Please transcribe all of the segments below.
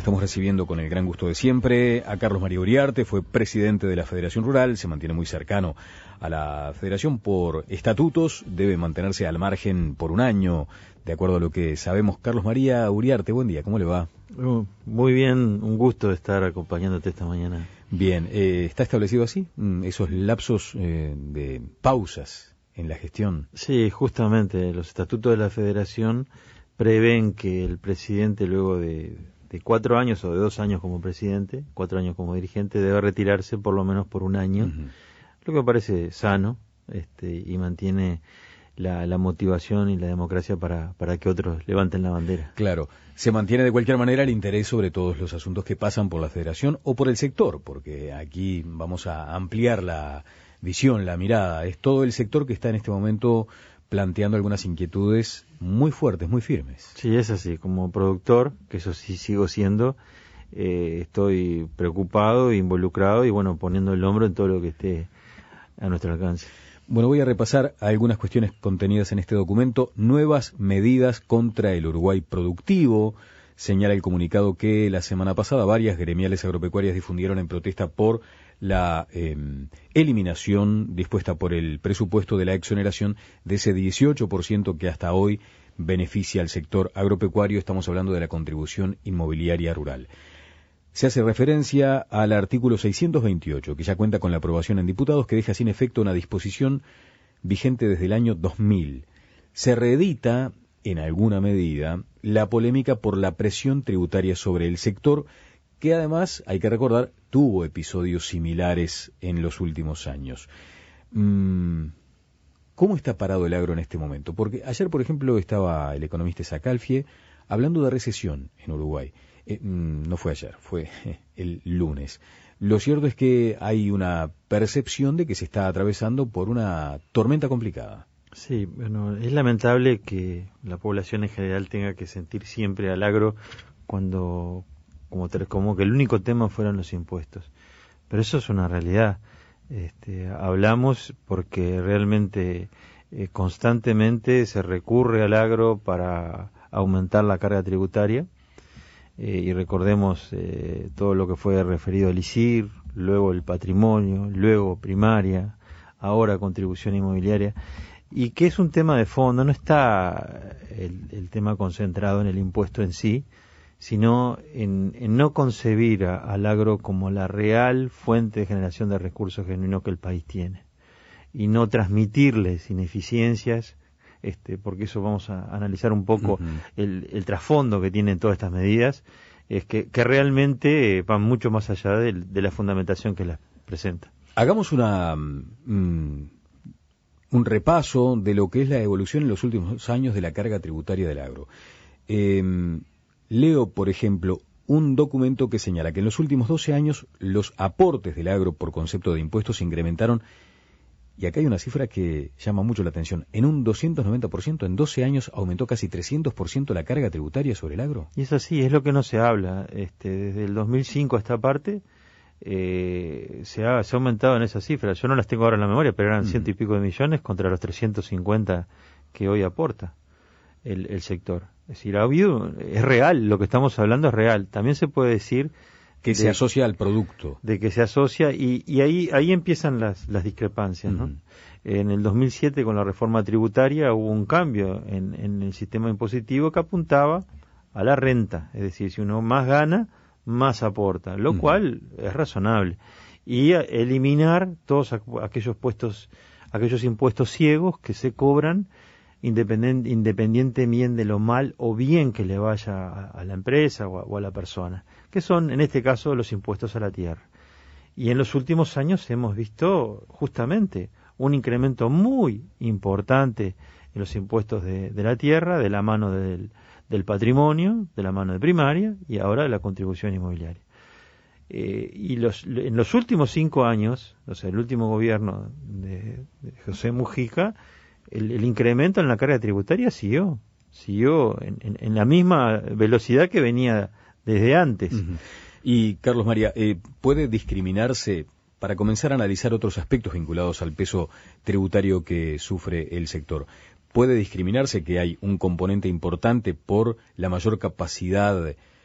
Estamos recibiendo con el gran gusto de siempre a Carlos María Uriarte, fue presidente de la Federación Rural, se mantiene muy cercano a la Federación por estatutos, debe mantenerse al margen por un año, de acuerdo a lo que sabemos. Carlos María Uriarte, buen día, ¿cómo le va? Muy bien, un gusto estar acompañándote esta mañana. Bien, ¿está establecido así? Esos lapsos de pausas en la gestión. Sí, justamente, los estatutos de la Federación prevén que el presidente, luego de 4 años o de 2 años como presidente, 4 años como dirigente, debe retirarse por lo menos por un año, lo que me parece sano, y mantiene la motivación y la democracia para que otros levanten la bandera. Claro, se mantiene de cualquier manera el interés sobre todos los asuntos que pasan por la Federación o por el sector, porque aquí vamos a ampliar la visión, la mirada. Es todo el sector que está en este momento planteando algunas inquietudes muy fuertes, muy firmes. Sí, es así. Como productor, que eso sí sigo siendo, estoy preocupado, involucrado y bueno, poniendo el hombro en todo lo que esté a nuestro alcance. Bueno, voy a repasar algunas cuestiones contenidas en este documento. Nuevas medidas contra el Uruguay productivo. Señala el comunicado que la semana pasada varias gremiales agropecuarias difundieron en protesta por la eliminación dispuesta por el presupuesto de la exoneración de ese 18% que hasta hoy beneficia al sector agropecuario. Estamos hablando de la contribución inmobiliaria rural. Se hace referencia al artículo 628, que ya cuenta con la aprobación en diputados, que deja sin efecto una disposición vigente desde el año 2000. Se reedita, en alguna medida, la polémica por la presión tributaria sobre el sector, que además, hay que recordar, tuvo episodios similares en los últimos años. ¿Cómo está parado el agro en este momento? Porque ayer, por ejemplo, estaba el economista Sacalfie hablando de recesión en Uruguay. No fue ayer, fue el lunes. Lo cierto es que hay una percepción de que se está atravesando por una tormenta complicada. Sí, bueno, es lamentable que la población en general tenga que sentir siempre al agro cuando como que el único tema fueron los impuestos. Pero eso es una realidad. Hablamos porque realmente constantemente se recurre al agro para aumentar la carga tributaria. Y recordemos todo lo que fue referido al ISIR, luego el patrimonio, luego primaria, ahora contribución inmobiliaria, y que es un tema de fondo, no está el tema concentrado en el impuesto en sí, sino en no concebir al agro como la real fuente de generación de recursos genuinos que el país tiene, y no transmitirles ineficiencias, porque eso vamos a analizar un poco el trasfondo que tienen todas estas medidas, es que realmente van mucho más allá de la fundamentación que las presenta. Hagamos un repaso de lo que es la evolución en los últimos años de la carga tributaria del agro. Leo, por ejemplo, un documento que señala que en los últimos 12 años los aportes del agro por concepto de impuestos se incrementaron. Y acá hay una cifra que llama mucho la atención. En un 290%, en 12 años aumentó casi 300% la carga tributaria sobre el agro. Y es así, es lo que no se habla. Desde el 2005 a esta parte se ha aumentado en esa cifra. Yo no las tengo ahora en la memoria, pero eran 100 y pico de millones contra los 350 que hoy aporta el sector. Es decir, es real, lo que estamos hablando es real. También se puede decir que se asocia al producto. De que se asocia, y ahí empiezan las discrepancias, ¿no? En el 2007, con la reforma tributaria, hubo un cambio en el sistema impositivo que apuntaba a la renta. Es decir, si uno más gana, más aporta, lo cual es razonable. Y eliminar todos aquellos impuestos ciegos que se cobran independientemente bien de lo mal o bien que le vaya a la empresa o a la persona, que son en este caso los impuestos a la tierra. Y en los últimos años hemos visto justamente un incremento muy importante en los impuestos de la tierra, de la mano del patrimonio, de la mano de primaria y ahora de la contribución inmobiliaria. En los últimos 5 años, o sea, el último gobierno de José Mujica, el incremento en la carga tributaria siguió en la misma velocidad que venía desde antes. Y Carlos María, ¿puede discriminarse, para comenzar a analizar otros aspectos vinculados al peso tributario que sufre el sector, puede discriminarse que hay un componente importante por la mayor capacidad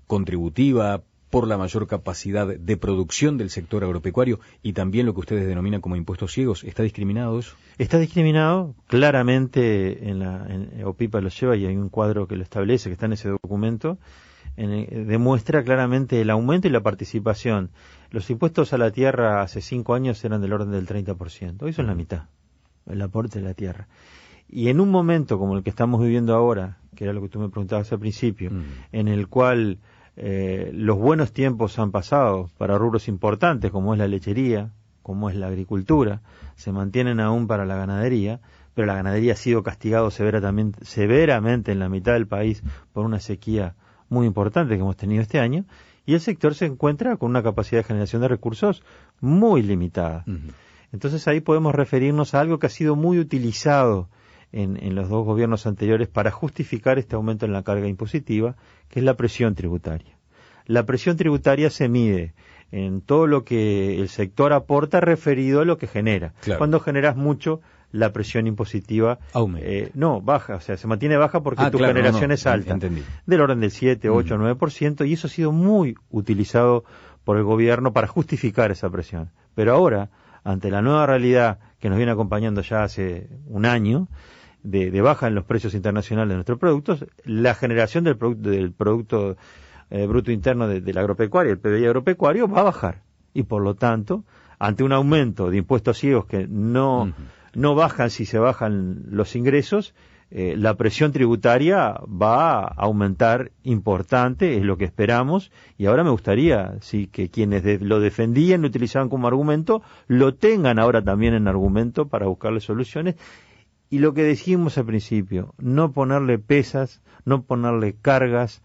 contributiva, por la mayor capacidad de producción del sector agropecuario y también lo que ustedes denominan como impuestos ciegos? ¿Está discriminado eso? Está discriminado, claramente en OPIPA lo lleva y hay un cuadro que lo establece, que está en ese documento, demuestra claramente el aumento y la participación. Los impuestos a la tierra hace 5 años eran del orden del 30%, hoy son la mitad, el aporte de la tierra. Y en un momento como el que estamos viviendo ahora, que era lo que tú me preguntabas al principio, en el cual los buenos tiempos han pasado para rubros importantes como es la lechería, como es la agricultura, se mantienen aún para la ganadería, pero la ganadería ha sido castigado severamente en la mitad del país por una sequía muy importante que hemos tenido este año, y el sector se encuentra con una capacidad de generación de recursos muy limitada. Entonces ahí podemos referirnos a algo que ha sido muy utilizado en los dos gobiernos anteriores para justificar este aumento en la carga impositiva, que es la presión tributaria. La presión tributaria se mide en todo lo que el sector aporta referido a lo que genera. Claro. Cuando generas mucho, la presión impositiva baja, o sea, se mantiene baja porque tu generación es alta, del orden del 7, 8, 9%, y eso ha sido muy utilizado por el gobierno para justificar esa presión. Pero ahora, ante la nueva realidad que nos viene acompañando ya hace un año, de baja en los precios internacionales de nuestros productos, la generación del producto bruto interno del agropecuario, el PBI agropecuario, va a bajar. Y por lo tanto, ante un aumento de impuestos ciegos que no bajan si se bajan los ingresos, la presión tributaria va a aumentar importante, es lo que esperamos, y ahora me gustaría que quienes lo defendían, lo utilizaban como argumento, lo tengan ahora también en argumento para buscarle soluciones. Y lo que dijimos al principio, no ponerle pesas, no ponerle cargas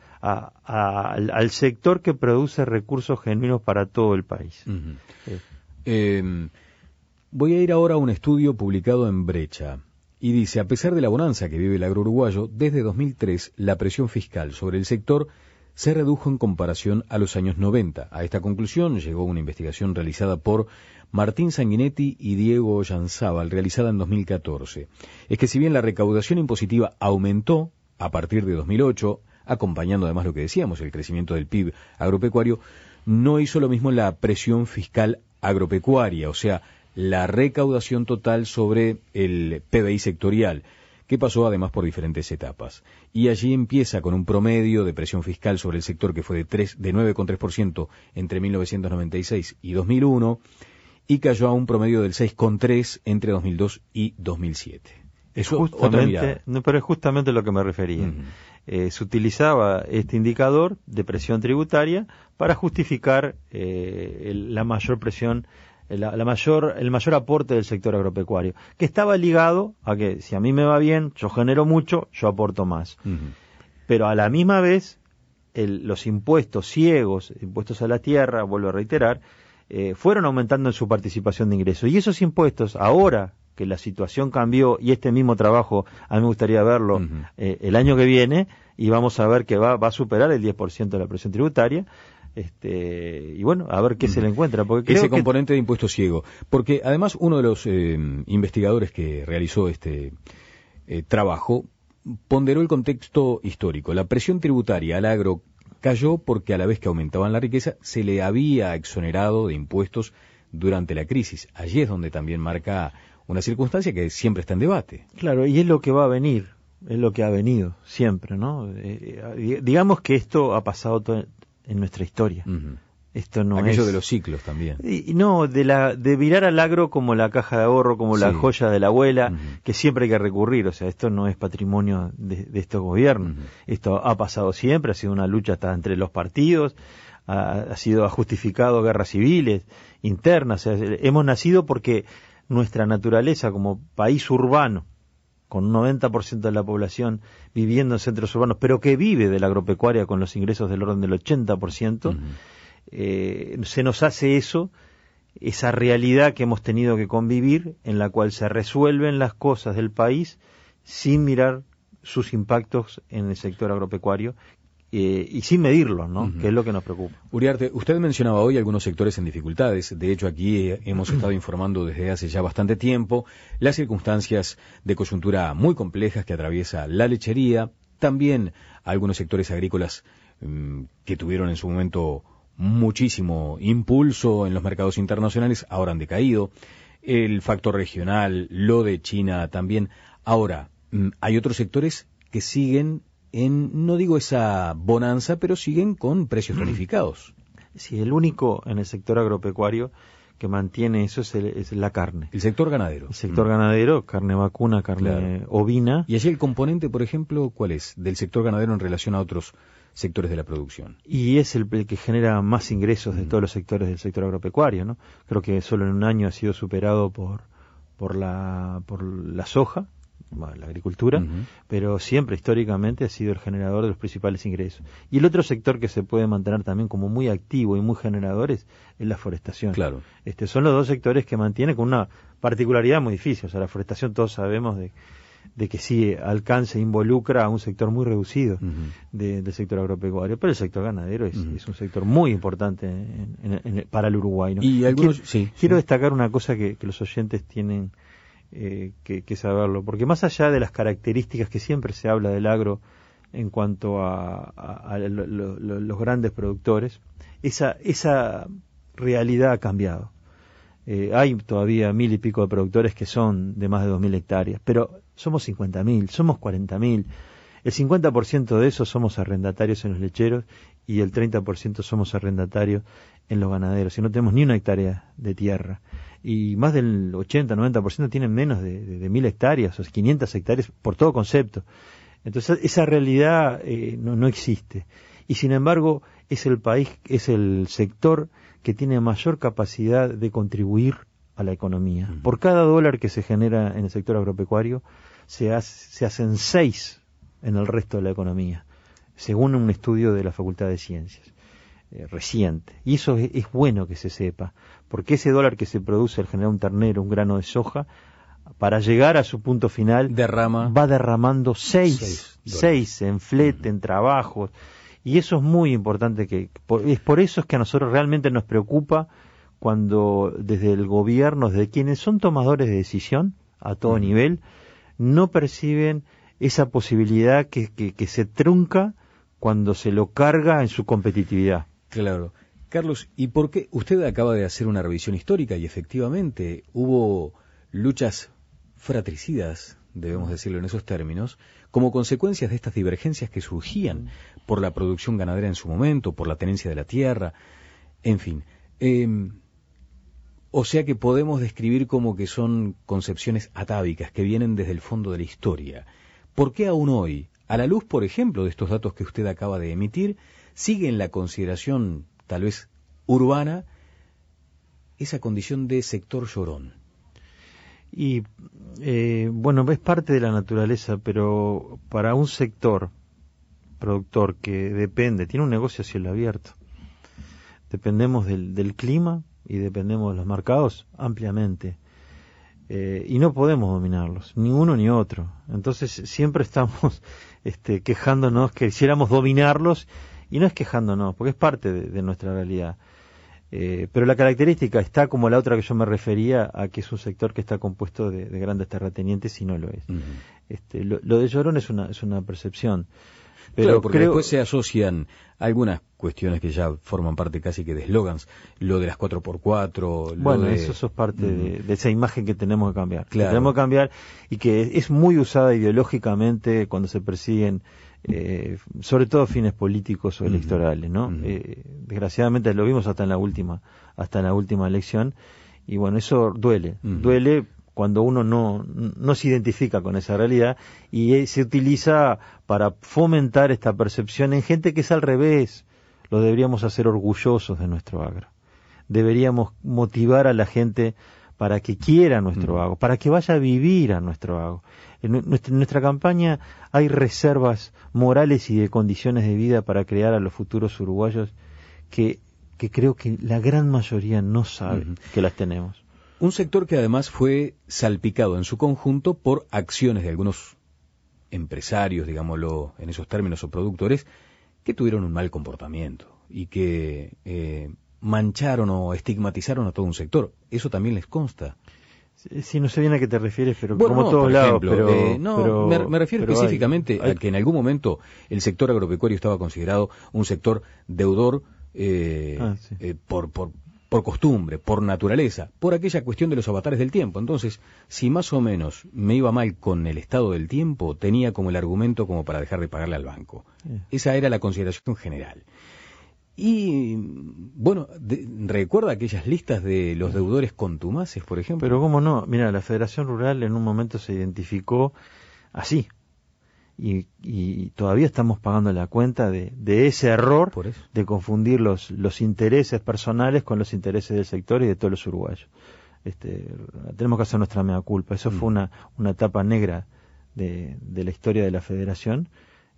al sector que produce recursos genuinos para todo el país. Voy a ir ahora a un estudio publicado en Brecha. Y dice, a pesar de la bonanza que vive el agro uruguayo, desde 2003 la presión fiscal sobre el sector se redujo en comparación a los años 90. A esta conclusión llegó una investigación realizada por Martín Sanguinetti y Diego Ollanzábal, realizada en 2014. Es que si bien la recaudación impositiva aumentó a partir de 2008, acompañando además lo que decíamos, el crecimiento del PIB agropecuario, no hizo lo mismo la presión fiscal agropecuaria, o sea, la recaudación total sobre el PBI sectorial, que pasó además por diferentes etapas. Y allí empieza con un promedio de presión fiscal sobre el sector que fue de 9,3% entre 1996 y 2001, y cayó a un promedio del 6,3% entre 2002 y 2007. Eso otra mirada. Pero es justamente lo que me refería. Se utilizaba este indicador de presión tributaria para justificar la mayor presión, el mayor aporte del sector agropecuario, que estaba ligado a que si a mí me va bien, yo genero mucho, yo aporto más. Pero a la misma vez, los impuestos ciegos, impuestos a la tierra, vuelvo a reiterar, fueron aumentando en su participación de ingresos. Y esos impuestos, ahora que la situación cambió, y este mismo trabajo a mí me gustaría verlo el año que viene, y vamos a ver que va a superar el 10% de la presión tributaria, y bueno, a ver qué se le encuentra. Porque creo ese componente de impuesto ciego. Porque además uno de los investigadores que realizó este trabajo ponderó el contexto histórico. La presión tributaria al agro cayó porque a la vez que aumentaban la riqueza se le había exonerado de impuestos durante la crisis. Allí es donde también marca una circunstancia que siempre está en debate. Claro, y es lo que va a venir, es lo que ha venido siempre, ¿no? Digamos que esto ha pasado en nuestra historia. Esto no aquello es... de los ciclos también. Y no, de mirar al agro como la caja de ahorro, como la joya de la abuela, que siempre hay que recurrir. O sea, esto no es patrimonio de estos gobiernos. Esto ha pasado siempre, ha sido una lucha hasta entre los partidos, ha justificado guerras civiles, internas. O sea, hemos nacido porque nuestra naturaleza como país urbano, con un 90% de la población viviendo en centros urbanos, pero que vive de la agropecuaria con los ingresos del orden del 80%, se nos hace esa realidad que hemos tenido que convivir, en la cual se resuelven las cosas del país sin mirar sus impactos en el sector agropecuario y sin medirlos, ¿no? Que es lo que nos preocupa. Uriarte, usted mencionaba hoy algunos sectores en dificultades. De hecho, aquí hemos estado informando desde hace ya bastante tiempo las circunstancias de coyuntura muy complejas que atraviesa la lechería, también algunos sectores agrícolas que tuvieron en su momento muchísimo impulso en los mercados internacionales, ahora han decaído. El factor regional, lo de China también. Ahora, hay otros sectores que siguen no digo esa bonanza, pero siguen con precios tonificados. Sí, el único en el sector agropecuario que mantiene eso es la carne. El sector ganadero. El sector ganadero, carne vacuna, carne ovina. Y allí el componente, por ejemplo, ¿cuál es? Del sector ganadero en relación a otros sectores de la producción. Y es el que genera más ingresos de todos los sectores del sector agropecuario, ¿no? Creo que solo en un año ha sido superado por la soja, la agricultura, pero siempre históricamente ha sido el generador de los principales ingresos. Y el otro sector que se puede mantener también como muy activo y muy generador es la forestación. Claro. Son los dos sectores que mantienen con una particularidad muy difícil. O sea, la forestación todos sabemos de que sí alcanza e involucra a un sector muy reducido del sector agropecuario, pero el sector ganadero es un sector muy importante para el Uruguay, ¿no? Y algunos, quiero destacar una cosa que los oyentes tienen que saberlo, porque más allá de las características que siempre se habla del agro en cuanto a los grandes productores, esa realidad ha cambiado. Hay todavía 1.000 y pico de productores que son de más de 2.000 hectáreas, pero somos 50.000, somos 40.000. El 50% de esos somos arrendatarios en los lecheros y el 30% somos arrendatarios en los ganaderos. Y no tenemos ni una hectárea de tierra. Y más del 80-90% tienen menos de 1.000 hectáreas o 500 hectáreas por todo concepto. Entonces esa realidad no existe. Y sin embargo es el sector que tiene mayor capacidad de contribuir a la economía. Por cada dólar que se genera en el sector agropecuario se hacen 6 en el resto de la economía, según un estudio de la Facultad de Ciencias reciente. Y eso es bueno que se sepa, porque ese dólar que se produce al generar un ternero, un grano de soja, para llegar a su punto final va derramando 6 en flete, en trabajos, y eso es muy importante. Por eso es que a nosotros realmente nos preocupa cuando desde el gobierno, desde quienes son tomadores de decisión a todo nivel, no perciben esa posibilidad que se trunca cuando se lo carga en su competitividad. Claro. Carlos, ¿y por qué? Usted acaba de hacer una revisión histórica y efectivamente hubo luchas fratricidas, debemos decirlo en esos términos, como consecuencias de estas divergencias que surgían por la producción ganadera en su momento, por la tenencia de la tierra, en fin. O sea que podemos describir como que son concepciones atávicas que vienen desde el fondo de la historia. ¿Por qué aún hoy, a la luz, por ejemplo, de estos datos que usted acaba de emitir, sigue en la consideración, tal vez urbana, esa condición de sector llorón? Y bueno, es parte de la naturaleza, pero para un sector productor que tiene un negocio a cielo abierto, dependemos del clima y dependemos de los mercados ampliamente, y no podemos dominarlos, ni uno ni otro. Entonces siempre estamos quejándonos que quisiéramos dominarlos, y no es quejándonos, porque es parte de nuestra realidad. Pero la característica está como la otra que yo me refería, a que es un sector que está compuesto de grandes terratenientes, y no lo es. Lo de llorón es una percepción. Pero claro, porque después se asocian algunas cuestiones que ya forman parte casi que de eslogans, lo de las 4x4... Bueno, eso es parte de esa imagen que tenemos que cambiar. Claro. Que tenemos que cambiar, y que es muy usada ideológicamente cuando se persiguen, sobre todo fines políticos o electorales, ¿no? Desgraciadamente lo vimos hasta en la última elección, y bueno, eso duele cuando uno no se identifica con esa realidad, y se utiliza para fomentar esta percepción en gente que es al revés. Lo deberíamos hacer orgullosos de nuestro agro. Deberíamos motivar a la gente para que quiera nuestro agro, para que vaya a vivir a nuestro agro. En nuestra campaña hay reservas morales y de condiciones de vida para crear a los futuros uruguayos que creo que la gran mayoría no sabe que las tenemos. Un sector que además fue salpicado en su conjunto por acciones de algunos empresarios, digámoslo en esos términos, o productores, que tuvieron un mal comportamiento y que mancharon o estigmatizaron a todo un sector. ¿Eso también les consta? Sí, no sé bien a qué te refieres, pero bueno, como no, todos por lados, ejemplo, pero me refiero pero específicamente a que en algún momento el sector agropecuario estaba considerado un sector deudor sí. por costumbre, por naturaleza, por aquella cuestión de los avatares del tiempo. Entonces, si más o menos me iba mal con el estado del tiempo, tenía como el argumento como para dejar de pagarle al banco. Esa era la consideración general. Y, bueno, recuerda aquellas listas de los deudores contumaces, por ejemplo. Pero cómo no, mira, la Federación Rural en un momento se identificó así, y todavía estamos pagando la cuenta de ese error Por eso. de confundir los intereses personales con los intereses del sector y de todos los uruguayos. Tenemos que hacer nuestra mea culpa. Eso fue una etapa negra de la historia de la Federación,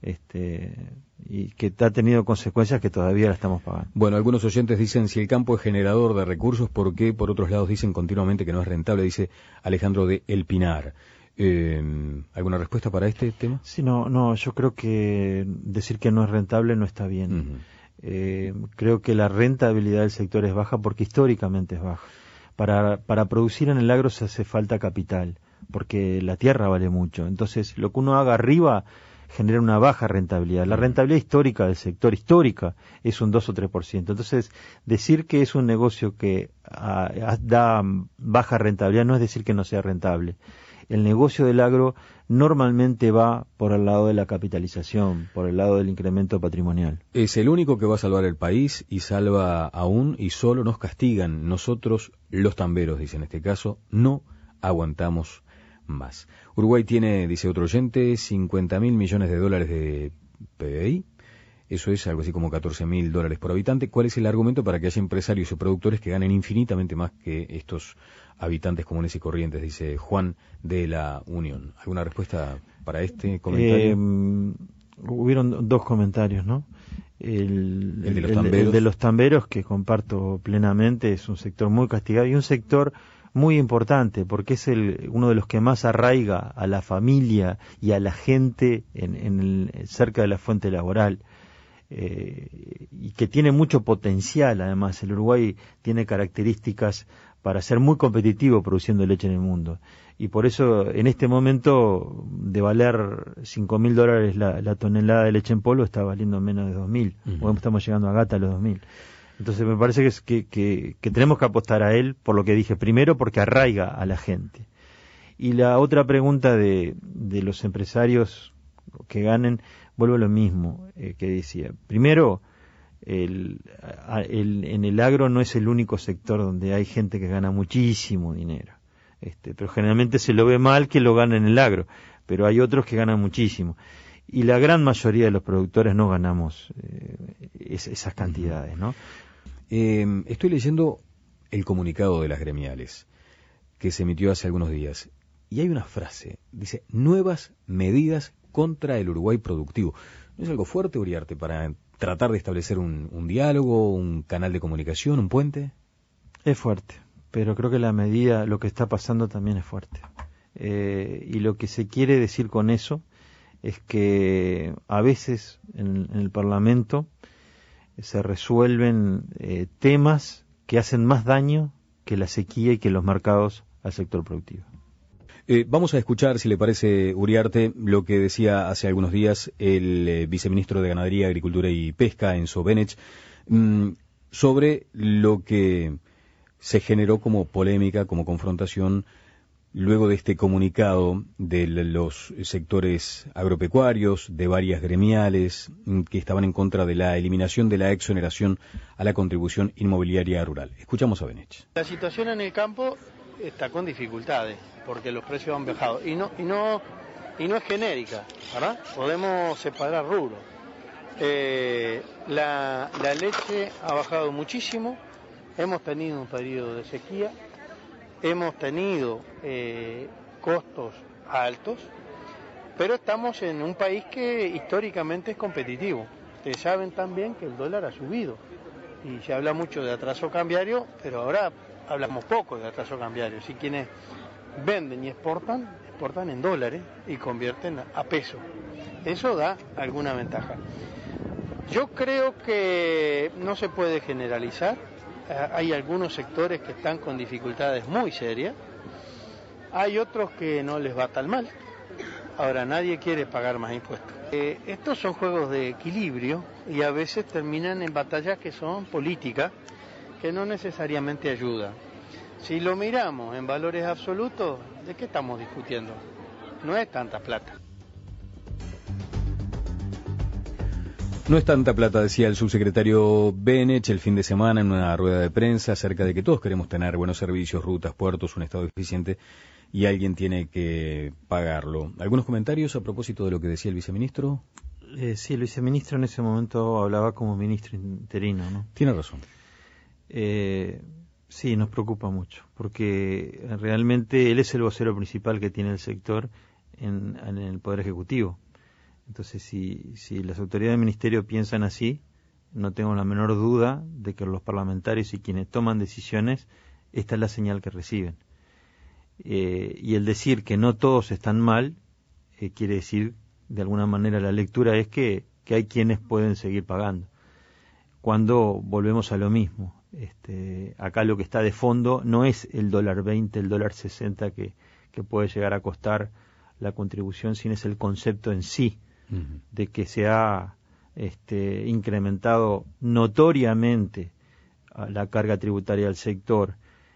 y que ha tenido consecuencias que todavía la estamos pagando. Bueno, algunos oyentes dicen si el campo es generador de recursos, ¿por qué? Por otros lados dicen continuamente que no es rentable, dice Alejandro de El Pinar. ¿Alguna respuesta para este tema? Sí, no, yo creo que decir que no es rentable no está bien. Creo que la rentabilidad del sector es baja porque históricamente es baja. Para producir en el agro se hace falta capital, porque la tierra vale mucho. Entonces, lo que uno haga arriba genera una baja rentabilidad. La rentabilidad histórica del sector, histórica, es un 2 o 3%. Entonces, decir que es un negocio que da baja rentabilidad no es decir que no sea rentable. El negocio del agro normalmente va por el lado de la capitalización, por el lado del incremento patrimonial. Es el único que va a salvar el país y salva aún y solo nos castigan. Nosotros, los tamberos, dice en este caso, no aguantamos más. Uruguay tiene, dice otro oyente, 50.000 millones de dólares de PBI. Eso es algo así como 14.000 dólares por habitante. ¿Cuál es el argumento para que haya empresarios o productores que ganen infinitamente más que estos habitantes comunes y corrientes? Dice Juan de la Unión. ¿Alguna respuesta para este comentario? Hubieron dos comentarios, ¿no? El de los tamberos. El de los tamberos, que comparto plenamente, es un sector muy castigado y un sector muy importante porque es uno de los que más arraiga a la familia y a la gente cerca de la fuente laboral. Y que tiene mucho potencial. Además, el Uruguay tiene características para ser muy competitivo produciendo leche en el mundo, y por eso en este momento de valer 5.000 dólares la tonelada de leche en polvo está valiendo menos de 2.000. Hoy estamos llegando a gata a los 2.000. Entonces me parece que tenemos que apostar a él, por lo que dije, primero porque arraiga a la gente. Y la otra pregunta de los empresarios que ganen, vuelvo a lo mismo que decía. Primero, en el agro no es el único sector donde hay gente que gana muchísimo dinero. Pero generalmente se lo ve mal que lo gana en el agro, pero hay otros que ganan muchísimo. Y la gran mayoría de los productores no ganamos esas cantidades, ¿no? Estoy leyendo el comunicado de las gremiales que se emitió hace algunos días y hay una frase, dice, nuevas medidas contra el Uruguay productivo. ¿No es algo fuerte, Uriarte, para tratar de establecer un diálogo, un canal de comunicación, un puente? Es fuerte, pero creo que la medida, lo que está pasando también es fuerte. Y lo que se quiere decir con eso es que a veces en el Parlamento se resuelven temas que hacen más daño que la sequía y que los mercados al sector productivo. Vamos a escuchar, si le parece, Uriarte, lo que decía hace algunos días el viceministro de Ganadería, Agricultura y Pesca, Enzo Benech, sobre lo que se generó como polémica, como confrontación, luego de este comunicado de los sectores agropecuarios, de varias gremiales que estaban en contra de la eliminación de la exoneración a la contribución inmobiliaria rural. Escuchamos a Benech. La situación en el campo está con dificultades, porque los precios han bajado, y no es genérica, ¿verdad? Podemos separar rubros. La leche ha bajado muchísimo, hemos tenido un periodo de sequía, hemos tenido costos altos, pero estamos en un país que históricamente es competitivo. Ustedes saben también que el dólar ha subido, y se habla mucho de atraso cambiario, pero ahora hablamos poco de atraso cambiario. Si quienes venden y exportan en dólares y convierten a peso. Eso da alguna ventaja. Yo creo que no se puede generalizar. Hay algunos sectores que están con dificultades muy serias. Hay otros que no les va tan mal. Ahora, nadie quiere pagar más impuestos. Estos son juegos de equilibrio y a veces terminan en batallas que son políticas, que no necesariamente ayudan. Si lo miramos en valores absolutos, ¿de qué estamos discutiendo? No es tanta plata. No es tanta plata, decía el subsecretario Benech el fin de semana en una rueda de prensa acerca de que todos queremos tener buenos servicios, rutas, puertos, un estado eficiente y alguien tiene que pagarlo. ¿Algunos comentarios a propósito de lo que decía el viceministro? Sí, el viceministro en ese momento hablaba como ministro interino, ¿no? Tiene razón. Sí, nos preocupa mucho, porque realmente él es el vocero principal que tiene el sector en el Poder Ejecutivo. Entonces, si las autoridades del Ministerio piensan así, no tengo la menor duda de que los parlamentarios y quienes toman decisiones, esta es la señal que reciben. Y el decir que no todos están mal, quiere decir, de alguna manera, la lectura es que hay quienes pueden seguir pagando. Cuando volvemos a lo mismo, acá lo que está de fondo no es el $20, el $60 que puede llegar a costar la contribución, sino es el concepto en sí, de que se ha incrementado notoriamente la carga tributaria del sector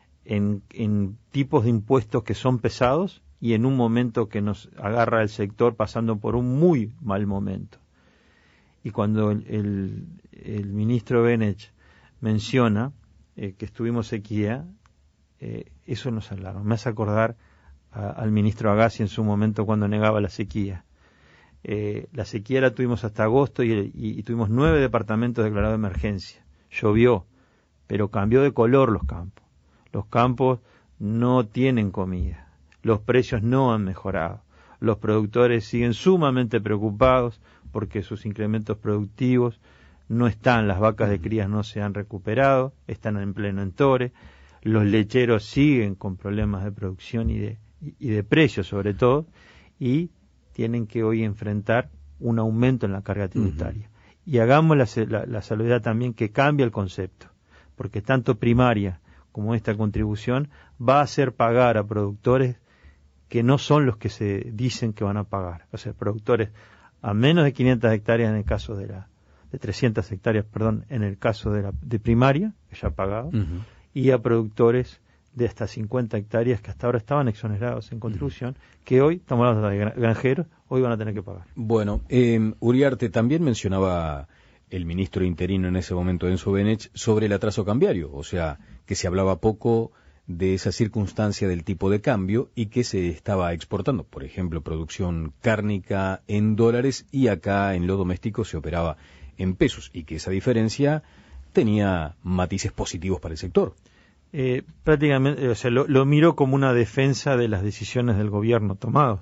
en tipos de impuestos que son pesados y en un momento que nos agarra el sector pasando por un muy mal momento. Y cuando el ministro Benech menciona que estuvimos sequía, eso nos alarma. Me hace acordar al ministro Agassi en su momento cuando negaba la sequía. La sequía la tuvimos hasta agosto y tuvimos 9 departamentos declarados de emergencia. Llovió, pero cambió de color los campos. Los campos no tienen comida. Los precios no han mejorado. Los productores siguen sumamente preocupados porque sus incrementos productivos no están, las vacas de crías no se han recuperado, están en pleno entore, los lecheros siguen con problemas de producción y de precios sobre todo, y tienen que hoy enfrentar un aumento en la carga tributaria. Y hagamos la salvedad también que cambia el concepto, porque tanto primaria como esta contribución va a hacer pagar a productores que no son los que se dicen que van a pagar, o sea, productores a menos de 500 hectáreas en el caso de 300 hectáreas, perdón, en el caso de primaria, que ya ha pagado, y a productores de hasta 50 hectáreas que hasta ahora estaban exonerados en contribución, que hoy, estamos hablando de granjeros, hoy van a tener que pagar. Bueno, Uriarte, también mencionaba el ministro interino en ese momento, Enzo Benech, sobre el atraso cambiario, o sea, que se hablaba poco de esa circunstancia del tipo de cambio y que se estaba exportando, por ejemplo, producción cárnica en dólares y acá en lo doméstico se operaba en pesos y que esa diferencia tenía matices positivos para el sector. Prácticamente, o sea, lo miro como una defensa de las decisiones del gobierno tomadas,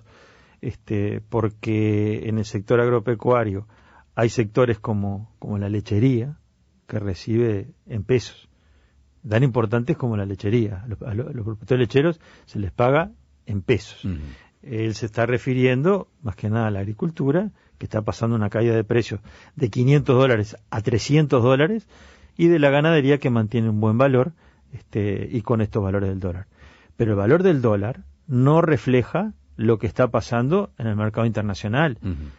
porque en el sector agropecuario hay sectores como la lechería que recibe en pesos, tan importantes como la lechería. A los productores lecheros se les paga en pesos. Él se está refiriendo más que nada a la agricultura, que está pasando una caída de precios de $500 a $300, y de la ganadería, que mantiene un buen valor, y con estos valores del dólar. Pero el valor del dólar no refleja lo que está pasando en el mercado internacional.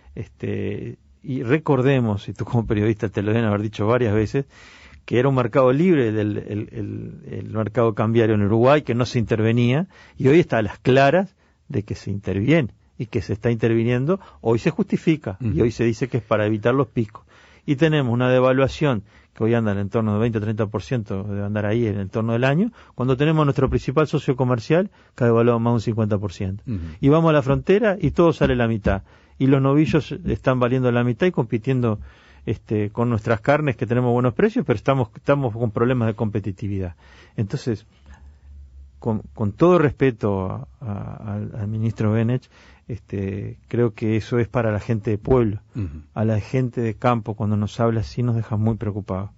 Y recordemos, y tú como periodista te lo deben haber dicho varias veces, que era un mercado libre el mercado cambiario en Uruguay, que no se intervenía, y hoy está a las claras de que se interviene, y que se está interviniendo, hoy se justifica, y hoy se dice que es para evitar los picos. Y tenemos una devaluación que hoy anda en torno de 20 o 30%, debe andar ahí en el torno del año, cuando tenemos nuestro principal socio comercial que ha devaluado más de un 50%. Y vamos a la frontera y todo sale la mitad. Y los novillos están valiendo la mitad y compitiendo con nuestras carnes, que tenemos buenos precios, pero estamos con problemas de competitividad. Entonces, con todo respeto al ministro Benech, creo que eso es para la gente de pueblo. A la gente de campo, cuando nos habla así, nos deja muy preocupados.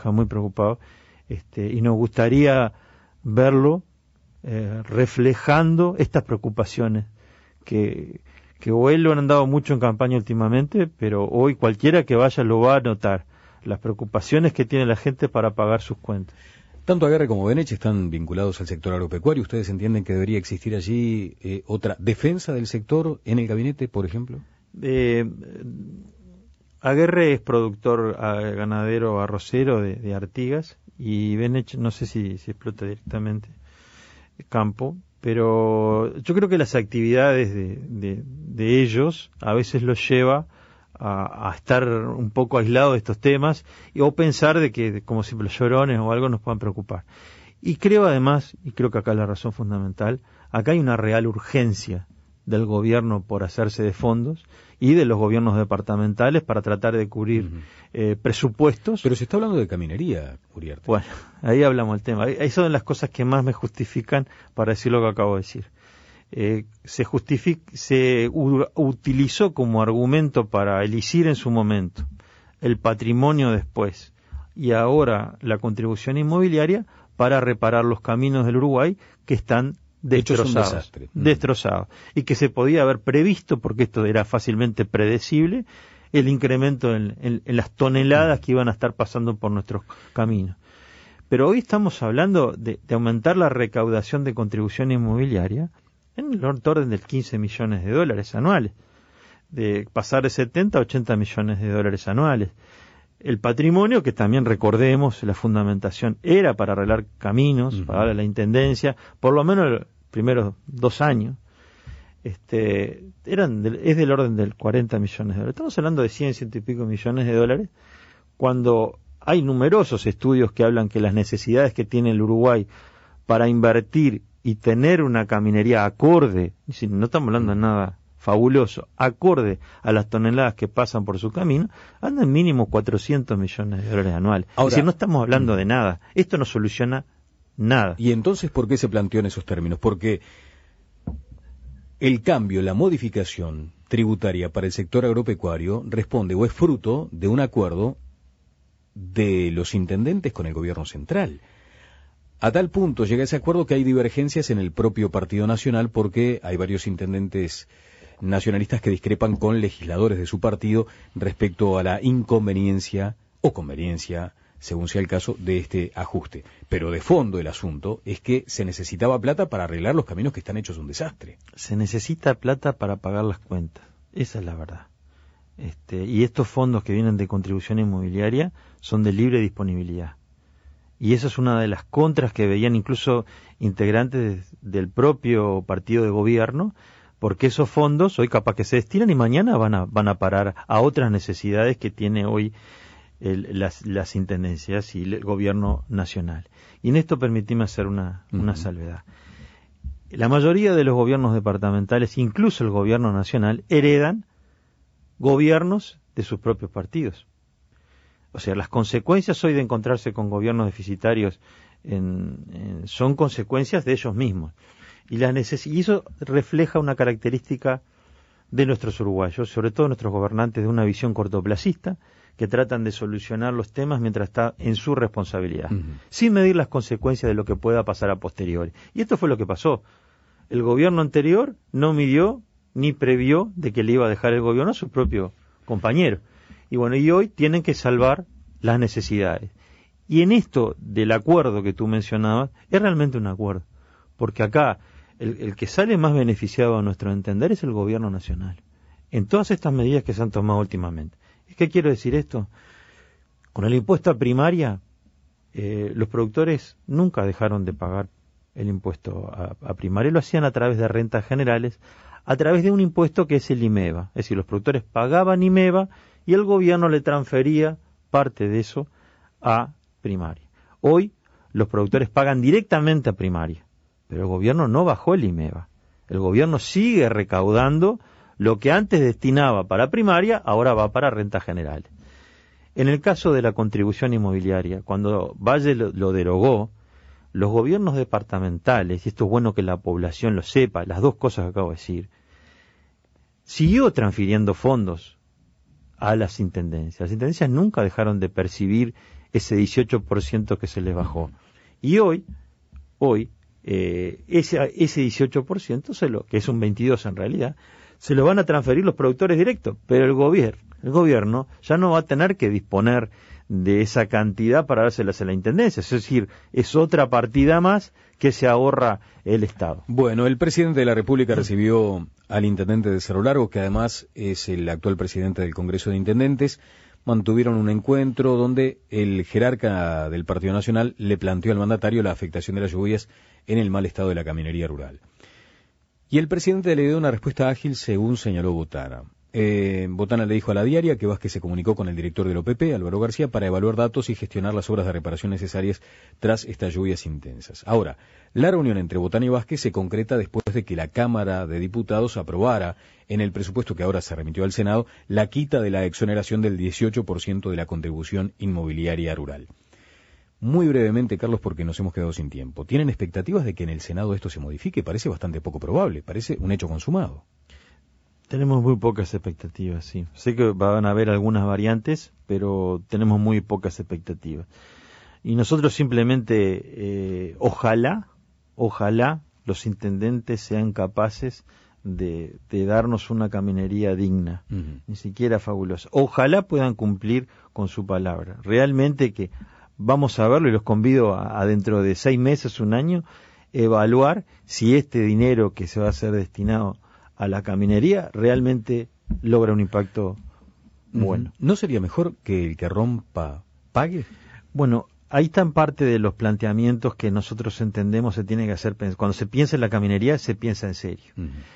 Y nos gustaría verlo reflejando estas preocupaciones que o él lo han dado mucho en campaña últimamente, pero hoy cualquiera que vaya lo va a notar, las preocupaciones que tiene la gente para pagar sus cuentas. Tanto Aguerre como Benech están vinculados al sector agropecuario. ¿Ustedes entienden que debería existir allí otra defensa del sector en el gabinete, por ejemplo? Aguerre es productor ganadero arrocero de Artigas, y Benech no sé si explota directamente el campo, pero yo creo que las actividades de ellos a veces los lleva a estar un poco aislados de estos temas o pensar de que, como siempre, los llorones o algo nos puedan preocupar. Y creo además, y creo que acá es la razón fundamental, acá hay una real urgencia del gobierno por hacerse de fondos y de los gobiernos departamentales para tratar de cubrir presupuestos. Pero se está hablando de caminería, Uriarte. Bueno, ahí hablamos del tema. Ahí son las cosas que más me justifican para decir lo que acabo de decir. Se utilizó como argumento para eligir en su momento el patrimonio después y ahora la contribución inmobiliaria para reparar los caminos del Uruguay que están destrozados, y que se podía haber previsto, porque esto era fácilmente predecible, el incremento en las toneladas que iban a estar pasando por nuestros caminos. Pero hoy estamos hablando de aumentar la recaudación de contribución inmobiliaria en el orden del 15 millones de dólares anuales, de pasar de 70 a 80 millones de dólares anuales. El patrimonio, que también recordemos, la fundamentación era para arreglar caminos, para darle a la intendencia, por lo menos los primeros 2 años, es del orden del 40 millones de dólares. Estamos hablando de 100 y pico millones de dólares, cuando hay numerosos estudios que hablan que las necesidades que tiene el Uruguay para invertir y tener una caminería acorde, no estamos hablando de nada fabuloso, acorde a las toneladas que pasan por su camino, andan mínimo 400 millones de dólares anuales. Ahora, es decir, no estamos hablando de nada. Esto no soluciona nada. ¿Y entonces por qué se planteó en esos términos? Porque el cambio, la modificación tributaria para el sector agropecuario responde o es fruto de un acuerdo de los intendentes con el gobierno central. A tal punto llega ese acuerdo que hay divergencias en el propio Partido Nacional, porque hay varios intendentes nacionalistas que discrepan con legisladores de su partido respecto a la inconveniencia o conveniencia, según sea el caso, de este ajuste. Pero de fondo el asunto es que se necesitaba plata para arreglar los caminos que están hechos un desastre. Se necesita plata para pagar las cuentas, esa es la verdad. Y estos fondos que vienen de contribución inmobiliaria son de libre disponibilidad. Y esa es una de las contras que veían incluso integrantes del propio partido de gobierno, porque esos fondos hoy capaz que se destinan y mañana van a parar a otras necesidades que tiene hoy las intendencias y el gobierno nacional. Y en esto permitime hacer una salvedad. La mayoría de los gobiernos departamentales, incluso el gobierno nacional, heredan gobiernos de sus propios partidos. O sea, las consecuencias hoy de encontrarse con gobiernos deficitarios son consecuencias de ellos mismos. Y eso refleja una característica de nuestros uruguayos, sobre todo nuestros gobernantes, de una visión cortoplacista, que tratan de solucionar los temas mientras está en su responsabilidad, sin medir las consecuencias de lo que pueda pasar a posteriori. Y esto fue lo que pasó. El gobierno anterior no midió ni previó de que le iba a dejar el gobierno a su propio compañero. Y bueno, y hoy tienen que salvar las necesidades. Y en esto del acuerdo que tú mencionabas, es realmente un acuerdo. Porque acá, el que sale más beneficiado a nuestro entender es el gobierno nacional. En todas estas medidas que se han tomado últimamente. ¿Qué quiero decir esto? Con el impuesto a primaria, los productores nunca dejaron de pagar el impuesto a primaria. Lo hacían a través de rentas generales, a través de un impuesto que es el IMEVA. Es decir, los productores pagaban IMEVA y el gobierno le transfería parte de eso a primaria. Hoy los productores pagan directamente a primaria, pero el gobierno no bajó el IMEVA. El gobierno sigue recaudando lo que antes destinaba para primaria, ahora va para rentas generales. En el caso de la contribución inmobiliaria, cuando Valle lo derogó, los gobiernos departamentales, y esto es bueno que la población lo sepa, las dos cosas que acabo de decir, siguió transfiriendo fondos a las intendencias. Las intendencias nunca dejaron de percibir ese 18% que se les bajó. Y hoy ese 18%, que es un 22% en realidad, se lo van a transferir los productores directos, pero el gobierno ya no va a tener que disponer de esa cantidad para dárselas a la Intendencia. Es decir, es otra partida más que se ahorra el Estado. Bueno, el presidente de la República recibió al intendente de Cerro Largo, que además es el actual presidente del Congreso de Intendentes. Mantuvieron un encuentro donde el jerarca del Partido Nacional le planteó al mandatario la afectación de las lluvias en el mal estado de la caminería rural. Y el presidente le dio una respuesta ágil según señaló Botana. Botana le dijo a La Diaria que Vázquez se comunicó con el director del OPP, Álvaro García, para evaluar datos y gestionar las obras de reparación necesarias tras estas lluvias intensas. Ahora, la reunión entre Botana y Vázquez se concreta después de que la Cámara de Diputados aprobara en el presupuesto que ahora se remitió al Senado la quita de la exoneración del 18% de la contribución inmobiliaria rural. Muy brevemente, Carlos, porque nos hemos quedado sin tiempo. ¿Tienen expectativas de que en el Senado esto se modifique? Parece bastante poco probable, parece un hecho consumado. Tenemos muy pocas expectativas, sí. Sé que van a haber algunas variantes, pero tenemos muy pocas expectativas. Y nosotros simplemente, ojalá los intendentes sean capaces de darnos una caminería digna, ni siquiera fabulosa. Ojalá puedan cumplir con su palabra. Realmente que vamos a verlo y los convido a dentro de 6 meses, un año, evaluar si este dinero que se va a ser destinado a la caminería realmente logra un impacto bueno. ¿No sería mejor que el que rompa pague? Bueno, ahí están parte de los planteamientos que nosotros entendemos se tiene que hacer. Cuando se piensa en la caminería, se piensa en serio.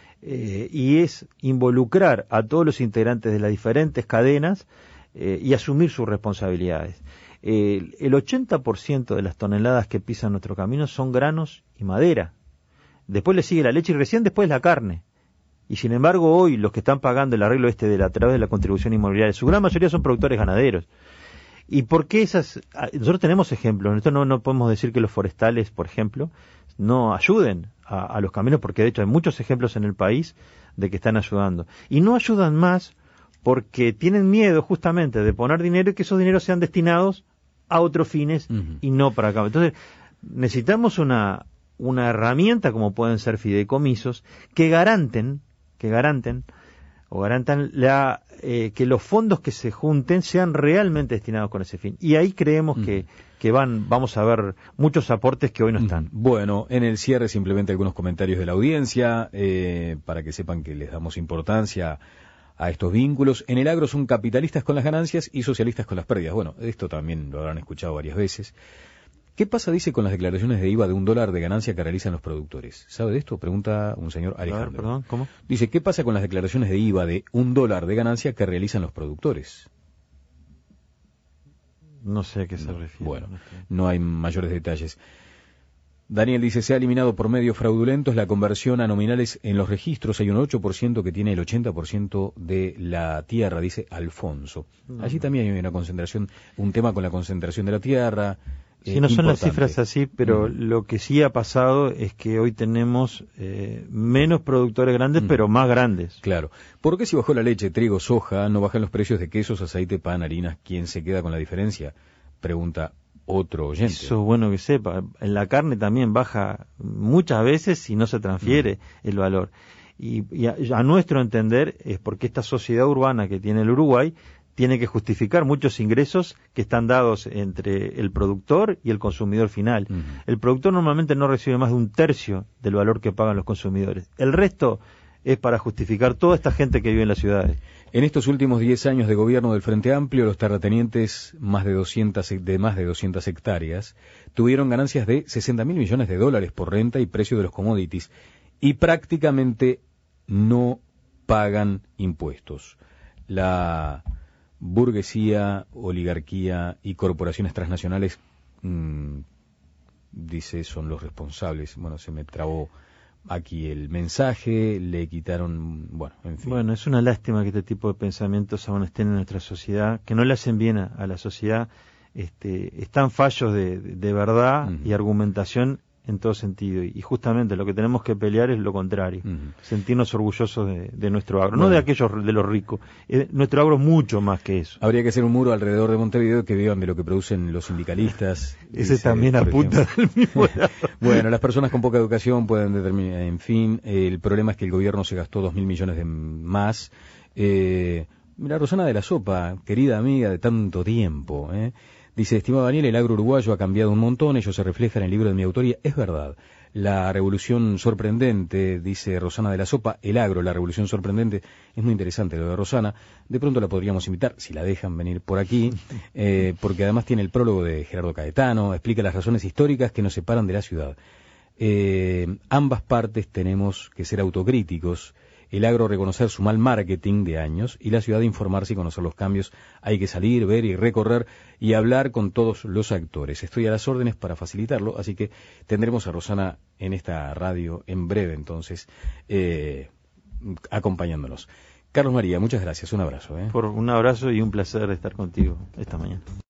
Y es involucrar a todos los integrantes de las diferentes cadenas y asumir sus responsabilidades. El 80% de las toneladas que pisan nuestro camino son granos y madera. Después le sigue la leche y recién después la carne. Y sin embargo hoy los que están pagando el arreglo a través de la contribución inmobiliaria, su gran mayoría son productores ganaderos. ¿Y por qué nosotros tenemos ejemplos? Nosotros no podemos decir que los forestales, por ejemplo, no ayuden a los caminos, porque de hecho hay muchos ejemplos en el país de que están ayudando. Y no ayudan más porque tienen miedo justamente de poner dinero y que esos dineros sean destinados a otros fines y no para acá. Entonces necesitamos una herramienta como pueden ser fideicomisos que garantan que los fondos que se junten sean realmente destinados con ese fin. Y ahí creemos que vamos a ver muchos aportes que hoy no están. Bueno, en el cierre simplemente algunos comentarios de la audiencia, para que sepan que les damos importancia a estos vínculos. En el agro son capitalistas con las ganancias y socialistas con las pérdidas. Bueno, esto también lo habrán escuchado varias veces. ¿Qué pasa, dice, con las declaraciones de IVA de $1 de ganancia que realizan los productores? ¿Sabe de esto? Pregunta un señor Alejandro. Perdón, ¿cómo? Dice, ¿qué pasa con las declaraciones de IVA de $1 de ganancia que realizan los productores? No sé a qué se refiere. Bueno, no hay mayores detalles. Daniel dice, se ha eliminado por medios fraudulentos la conversión a nominales en los registros. Hay un 8% que tiene el 80% de la tierra, dice Alfonso. Allí también hay una concentración, un tema con la concentración de la tierra. Sí, no son las cifras así, pero lo que sí ha pasado es que hoy tenemos menos productores grandes, pero más grandes. Claro. ¿Por qué si bajó la leche, trigo, soja, no bajan los precios de quesos, aceite, pan, harinas? ¿Quién se queda con la diferencia? Pregunta otro oyente. Eso es bueno que sepa. En la carne también baja muchas veces y no se transfiere el valor. Y a nuestro entender es porque esta sociedad urbana que tiene el Uruguay tiene que justificar muchos ingresos que están dados entre el productor y el consumidor final. El productor normalmente no recibe más de 1/3 del valor que pagan los consumidores. El resto es para justificar toda esta gente que vive en las ciudades. En estos últimos 10 años de gobierno del Frente Amplio, los terratenientes de más de 200 hectáreas tuvieron ganancias de $60.000 millones por renta y precio de los commodities y prácticamente no pagan impuestos. La burguesía, oligarquía y corporaciones transnacionales, dice, son los responsables. Bueno, se me trabó aquí el mensaje, le quitaron, bueno, en fin. Bueno, es una lástima que este tipo de pensamientos aún estén en nuestra sociedad, que no le hacen bien a la sociedad. Están fallos de verdad y argumentación en todo sentido, y justamente lo que tenemos que pelear es lo contrario, sentirnos orgullosos de nuestro agro, no de aquellos de los ricos. Nuestro agro es mucho más que eso. Habría que hacer un muro alrededor de Montevideo que vivan de lo que producen los sindicalistas. Ese también apunta del mismo lado. Bueno, las personas con poca educación pueden determinar, en fin, el problema es que el gobierno se gastó $2.000 millones de más. Mira, Rosana de la Sopa, querida amiga de tanto tiempo, dice, estimado Daniel, el agro uruguayo ha cambiado un montón, ello se refleja en el libro de mi autoría, es verdad. La revolución sorprendente, dice Rosana de la Sopa, el agro, la revolución sorprendente, es muy interesante lo de Rosana, de pronto la podríamos invitar, si la dejan venir por aquí, porque además tiene el prólogo de Gerardo Caetano, explica las razones históricas que nos separan de la ciudad. Ambas partes tenemos que ser autocríticos, el agro reconocer su mal marketing de años y la ciudad informarse y conocer los cambios. Hay que salir, ver y recorrer y hablar con todos los actores. Estoy a las órdenes para facilitarlo, así que tendremos a Rosana en esta radio en breve, entonces, acompañándonos. Carlos María, muchas gracias, un abrazo. Un abrazo y un placer estar contigo esta mañana.